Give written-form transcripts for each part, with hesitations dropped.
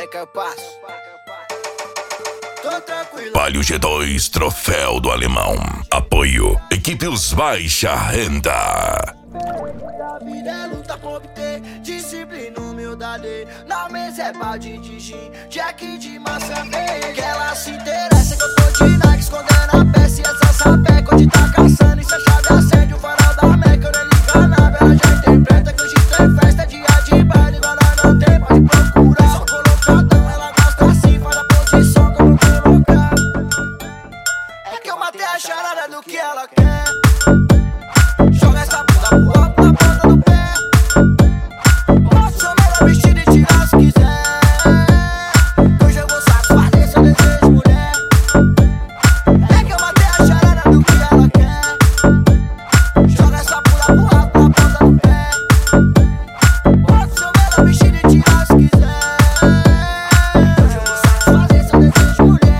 é que eu passo. Tô tranquilo. Palio G2, troféu do alemão. Apoio, equipe Os Baixa Renda. A vida é luta por obter disciplina, humildade. Na mesa é balde de gin, Jack de maçã verde. Que ela se interessa que eu tô de Nike, escondendo a peça e essa sapeca. Onde tá caçando e se a chave acende o farol da Meca. Eu nem liga nada, ela já interpreta que hoje tem festa, dia de baile. Igual nós não tem, pode procurar. Só colocadão, ela gosta assim, faz a posição que eu vou colocar. É que eu matei a charada do que ela quer. Joga essa bunda pro alto na ponta do pé. Posso chamar ela vestida e tirar se quiser. Hoje eu vou satisfazer seu desejo, mulher. É que eu matei a charada do que ela quer. Joga essa bunda pro alto na ponta do pé. Posso chamar ela vestida e tirar se quiser. Hoje eu vou satisfazer seu desejo, mulher.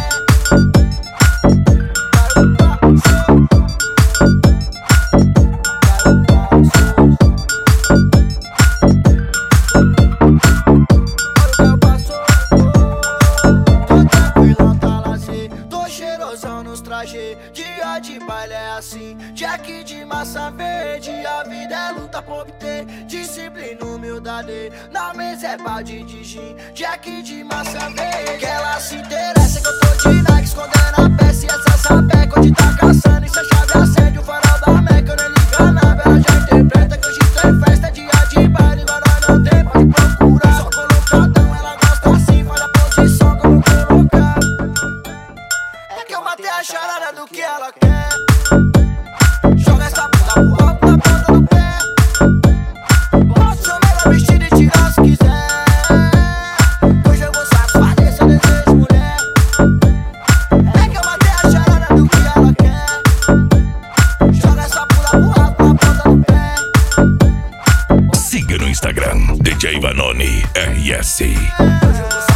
Dia de baile é assim, Jack de maçã verde. A vida é luta por obter disciplina, humildade. Na mesa é balde de gin, Jack de maçã verde. Que ela se interessa que eu tô de Nike, escondendo a peça e essa sapeca. Onde tá caçando e se a chave acende o farol da Meca. Eu nem liga nada, ela já interpreta que hoje tem festa, dia de baile. Igual nós não tem, pode procurar. Só colocadão, ela gosta assim, faz a posição que eu vou colocar. É que eu matei a charada do que ela quer. Joga essa bunda pro alto na ponta do pé. Posso chamar ela vestida e tirar se quiser. Hoje eu vou satisfazer seu desejo, mulher. É que eu matei a charada do que ela quer. Joga essa bunda pro alto na ponta do pé. Siga no Instagram, DJ Vanoni RS. Hoje eu vou